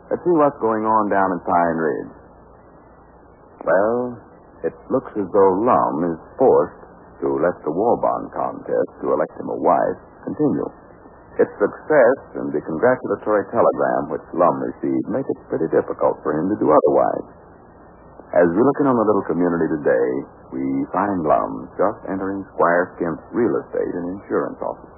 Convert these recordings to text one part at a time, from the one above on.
Let's see what's going on down in Pine Ridge. Well, it looks as though Lum is forced to let the war bond contest to elect him a wife continue. Its success and the congratulatory telegram which Lum received make it pretty difficult for him to do otherwise. As we look in on the little community today, we find Lum just entering Squire Skimp's real estate and insurance office.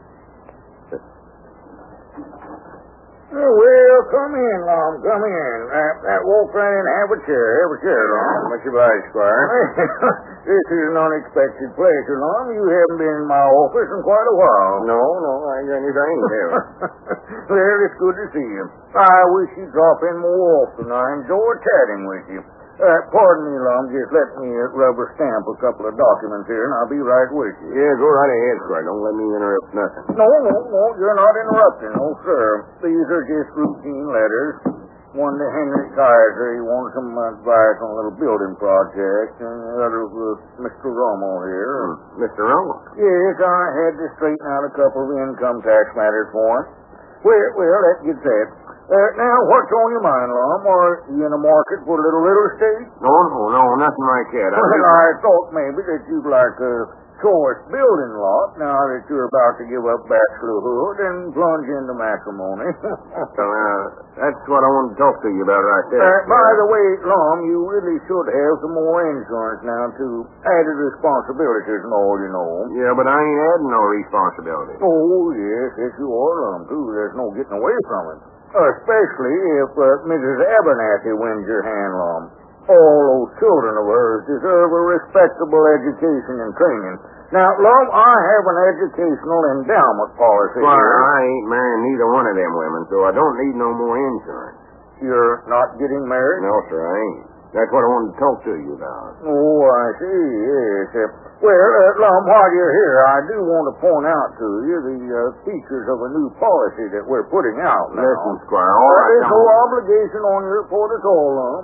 Well, come in, Lum, come in. Walk right in, have a chair, Lum. Much obliged, Squire. This is an unexpected pleasure, Lum. You haven't been in my office in quite a while. No, I ain't got anything to do. Well, it's good to see you. I wish you'd drop in more often. I enjoy chatting with you. Pardon me, Lum, just let me rubber stamp a couple of documents here, and I'll be right with you. Yeah, go right ahead, Squire. Don't let me interrupt nothing. No, you're not interrupting. No, sir. These are just routine letters. One to Henry Kaiser. He wanted some advice on a little building project, and the other was Mr. Romo here. Mr. Romo? Yes, I had to straighten out a couple of income tax matters for him. Well, that gets that. Now, what's on your mind, Lum? Are you in the market for a little real estate? No, nothing like that. Well, I thought maybe that you'd like a choice building lot now that you're about to give up bachelorhood and plunge into matrimony. That's what I wanted to talk to you about right there. By the way, Lum, you really should have some more insurance now, too. Added responsibilities and all, you know. Yeah, but I ain't adding no responsibility. Oh, yes, you are, Lum, too. There's no getting away from it. Especially if Mrs. Abernathy wins your hand, Lum. All those children of hers deserve a respectable education and training. Now, Lum, I have an educational endowment policy. Squire, I ain't marrying neither one of them women, so I don't need no more insurance. You're not getting married? No, sir, I ain't. That's what I wanted to talk to you about. Oh, I see, yes. Well, Lum, while you're here, I do want to point out to you the features of a new policy that we're putting out now. Listen, Squire, all right. There's no obligation on your part at all, Lum.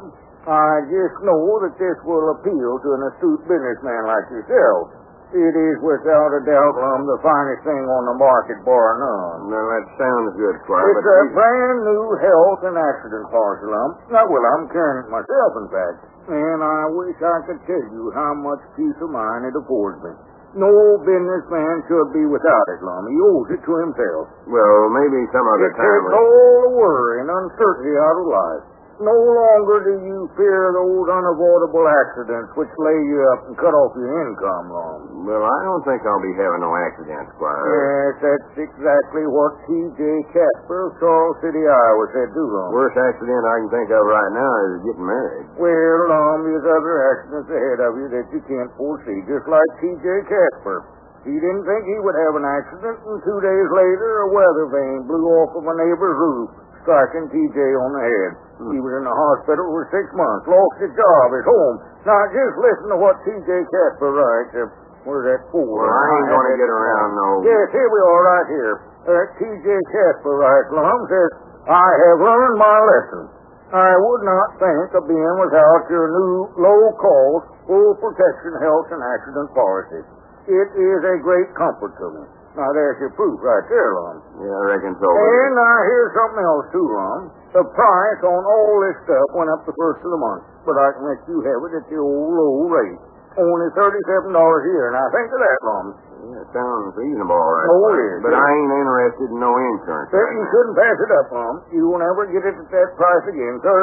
I just know that this will appeal to an astute businessman like yourself. It is without a doubt, Lum, the finest thing on the market, bar none. Well, that sounds good, Squire. It's a brand new health and accident policy, Lum. Well, I'm carrying it myself, in fact. And I wish I could tell you how much peace of mind it affords me. No businessman should be without it, Lum. He owes it to himself. Well, maybe some other It time. takes all the worry and uncertainty out of life. No longer do you fear those unavoidable accidents which lay you up and cut off your income, Lum. Well, I don't think I'll be having no accidents, Squire. Yes, that's exactly what T.J. Casper of Charles City, Iowa said too, Lum. Worst accident I can think of right now is getting married. Well, Lum, there's other accidents ahead of you that you can't foresee, just like T.J. Casper. He didn't think he would have an accident, and 2 days later, a weather vane blew off of a neighbor's roof, striking T.J. on the head. He was in the hospital for 6 months, lost his job, his home. Now, just listen to what T.J. Casper writes. Where's that for? Well, I ain't going to get around no... Yes, here we are, right here. T.J. Casper writes, Lum, says, I have learned my lesson. I would not think of being without your new, low-cost, full protection health and accident policy. It is a great comfort to me. Now, there's your proof right there, Lum. Yeah, I reckon so. And here's something else, too, Lum. The price on all this stuff went up the first of the month, but I can let you have it at the old low rate. Only $37 a year. Now, think of that, Lum. Yeah, it sounds reasonable, all right. Oh, it is. But I ain't interested in no insurance. You shouldn't pass it up, Lum. You will never get it at that price again. $37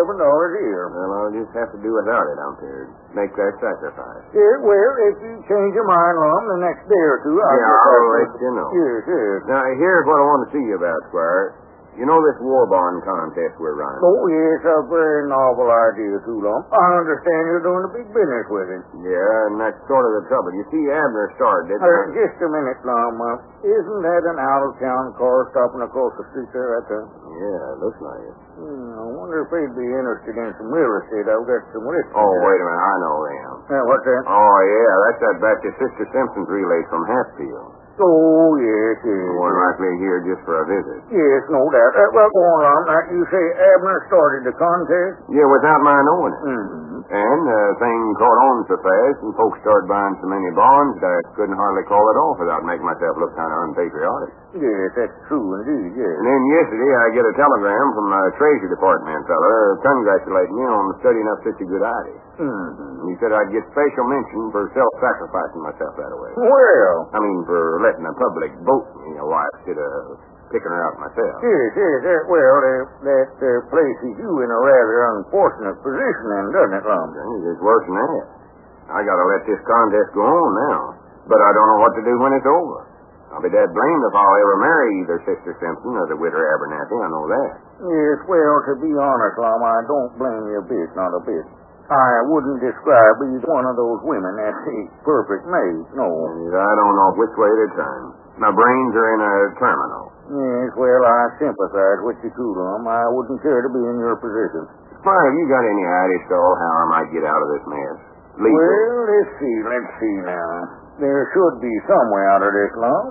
a year. Well, I'll just have to do without it out there. Make that sacrifice. Yeah, well, if you change your mind, Lum, the next day or two, I'll let you know. Yes. Now, here's what I want to see you about, Squire. You know this war bond contest we're running? Oh, yes, a very novel idea, too, Lum. I understand you're doing a big business with it. Yeah, and that's sort of the trouble. You see, Abner started it. Just a minute, Lum. Isn't that an out-of-town car stopping across the street there right there? Yeah, it looks like it. I wonder if they'd be interested in some real estate. I've got some listings. Oh, wait a minute. I know them. What's that? Oh, yeah, that's that Baptist Sister Simpson's relay from Hatfield. Oh, yes. More likely here just for a visit. Yes, no doubt. Well, go on, Lum. You say Abner started the contest? Yeah, without my knowing it. Mm-hmm. And the thing caught on so fast, and folks started buying so many bonds that I couldn't hardly call it off without making myself look kind of unpatriotic. Yes, that's true indeed, yes. And then yesterday I get a telegram from the Treasury Department fella congratulating me on studying up such a good ID. Mm-hmm. He said I'd get special mention for self-sacrificing myself that way. Well, I mean, for letting the public vote me a wife instead of picking her out myself. yes, that places you in a rather unfortunate position then, doesn't it, Lum? It's worse than that. I gotta let this contest go on now. But I don't know what to do when it's over. I'll be dead blamed if I'll ever marry either Sister Simpson or the widow Abernathy, I know that. Yes, well, to be honest, Lum, I don't blame you a bit, not a bit. I wouldn't describe either one of those women as a perfect mate, no. I don't know which way to turn. My brains are in a terminal. Yes, well, I sympathize with you too, Lum. I wouldn't care to be in your position. Squire, have you got any idea, Saul, how I might get out of this mess? Legal. Well, let's see now. There should be some way out of this, Lum.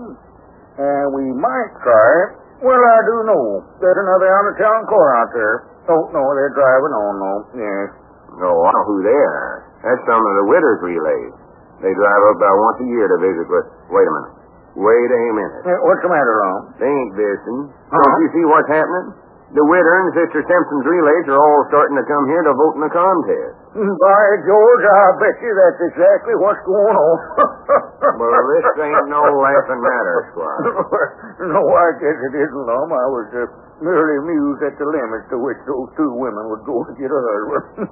We might try it. Well, I do know. There's another out-of-town car out there. Oh, no, they're driving on, no. Yes. No, I know who they are. That's some of the widows' relays. They drive up about once a year to visit with... Wait a minute. What's the matter, Lum? They ain't visiting. Don't you see what's happening? The widow and Sister Simpson's relays are all starting to come here to vote in the contest. By George, I bet you that's exactly what's going on. Well, this ain't no laughing matter, Squire. No, I guess it isn't, Lum. I was merely amused at the limits to which those two women would go to get a husband.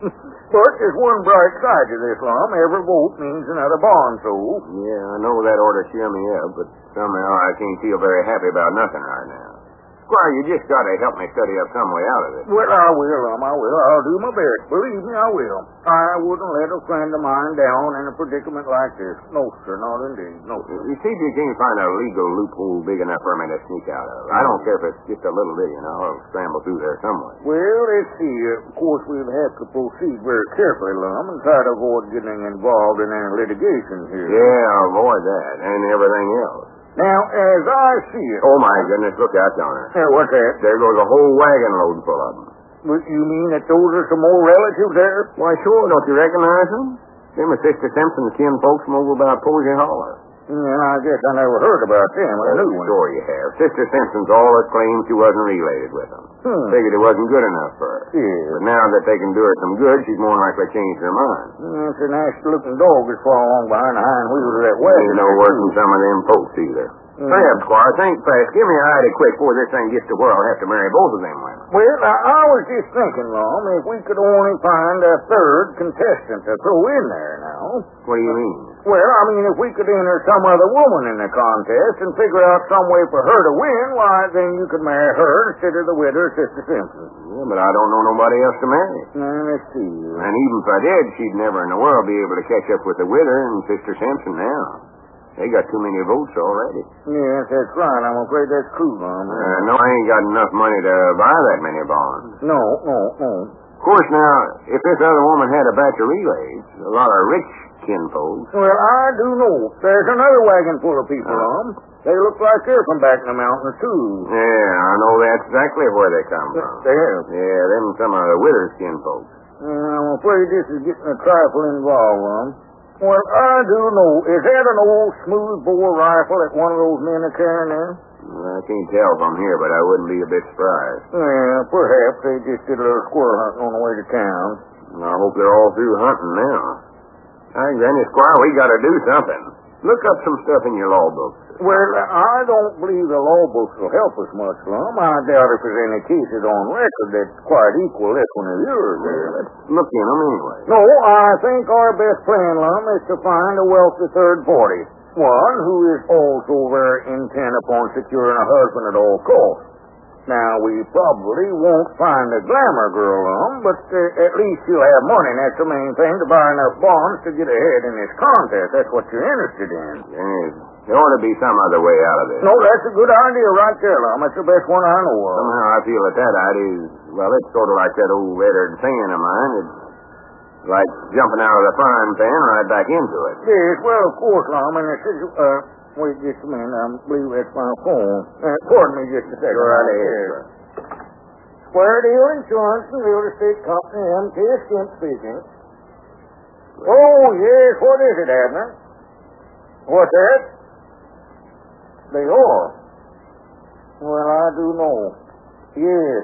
But there's one bright side to this, Lum. Every vote means another bond, so. Yeah, I know that ought to cheer me up, but somehow I can't feel very happy about nothing right now. Squire, you just got to help me study up some way out of it. Well, I will, Lum. I will. I'll do my best. Believe me, I will. I wouldn't let a friend of mine down in a predicament like this. No, sir, not indeed. No, sir. You see if you can't find a legal loophole big enough for me to sneak out of. I don't care if it's just a little bit, I'll scramble through there somewhere. Well, let's see. Of course, we'll have to proceed very carefully, Lum, and try to avoid getting involved in any litigation here. Yeah, avoid that and everything else. Now, as I see it... Oh, my goodness, look out yonder. What's that? There goes a whole wagon load full of them. You mean that those are some more relatives there? Why, sure. Don't you recognize them? Them are Sister Simpson's kin folks from over by Posey Holler. Yeah, I guess I never heard about them. I knew one. Sure you have. Sister Simpson's always claimed she wasn't related with them. Figured it wasn't good enough for her. Yeah. But now that they can do her some good, she's more likely to change her mind. It's a nasty-looking dog that's falling along behind the hind wheels of that wagon. Ain't no worse than some of them folks either. Perhaps, Squire, think fast. Give me an idea quick before this thing gets to where I'll have to marry both of them women. Well, I was just thinking, Lum, if we could only find a third contestant to throw in there now. What do you mean? Well, I mean, if we could enter some other woman in the contest and figure out some way for her to win, why, then you could marry her instead of the widow, Sister Simpson. Yeah, but I don't know nobody else to marry. Now, let's see. And even if I did, she'd never in the world be able to catch up with the widow and Sister Simpson now. They got too many votes already. Yes, that's right. I'm afraid that's true, Lum. No, I ain't got enough money to buy that many bonds. No. Of course, now, if this other woman had a batch of relays, a lot of rich kinfolks. Well, I do know. There's another wagon full of people, Lum. They look like they're from back in the mountains, too. Yeah, I know that's exactly where they come from. They have. Yeah, them some of the widow's kinfolks. I'm afraid this is getting a trifle involved, Lum. Well, I do know. Is that an old smooth-bore rifle that one of those men are carrying there? Well, I can't tell from here, but I wouldn't be a bit surprised. Yeah, perhaps they just did a little squirrel hunting on the way to town. I hope they're all through hunting now. Granny Squire, we got to do something. Look up some stuff in your law books. Well, I don't believe the law books will help us much, Lum. I doubt if there's any cases on record that's quite equal this one of yours there. Let's look in them anyway. No, I think our best plan, Lum, is to find a wealthy third party. One who is also very intent upon securing a husband at all costs. Now, we probably won't find a glamour girl, Lum, but at least she'll have money, and that's the main thing, to buy enough bonds to get ahead in this contest. That's what you're interested in. Yes. There ought to be some other way out of this. No, that's a good idea right there, Lum. That's the best one I know of. Somehow I feel that idea is, well, it's sort of like that old Edward saying of mine. It's like jumping out of the frying pan right back into it. Yes, well, of course, Lum, and wait just a minute. I believe that's my phone. Pardon me just a second. Right ahead, sir. Square Deal Insurance and Real Estate Company, M.K. Skimp speaking. Oh, yes. What is it, Abner? What's that? They are. Well, I do know. Yes.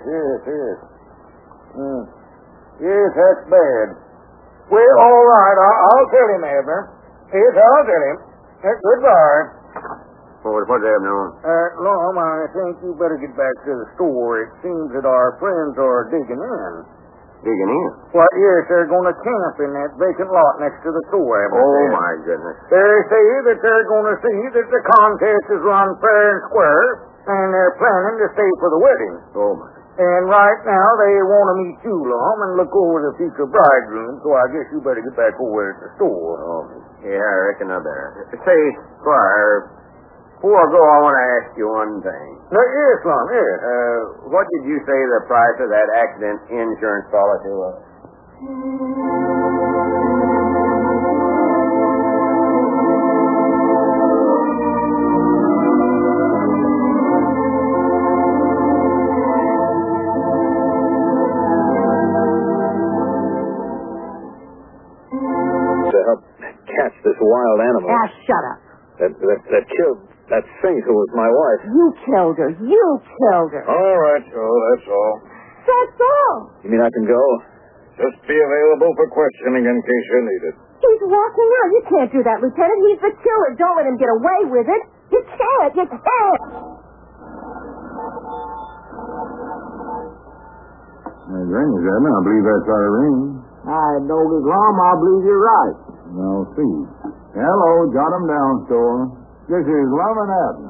Yes, that's bad. Well, all right. I'll tell him, Abner. Yes, I'll tell him. Goodbye. What's happening on? Lum, I think you better get back to the store. It seems that our friends are digging in. Digging in? Why, yes, they're going to camp in that vacant lot next to the store. Oh, my goodness. They say that they're going to see that the contest is run fair and square, and they're planning to stay for the wedding. Oh, my. And right now they want to meet you, Lum, and look over the future bridegroom, so I guess you better get back over at the store. Oh, yeah, I reckon I better. Say, Squire, before I go, I want to ask you one thing. No, yes, Lum, yes. What did you say the price of that accident insurance policy was? To help catch this wild animal. Ah, shut up. That killed that Sink who was my wife. You killed her. You killed her. All right, Joe, that's all. That's all. You mean I can go? Just be available for questioning in case you need it. He's walking out. You can't do that, Lieutenant. He's the killer. Don't let him get away with it. You can't. You can't. That ring is Edmund. I believe that's our ring. I know this, Lum. I believe you're right. I'll see. Hello, jot 'em down, store. This is Lum and Abner.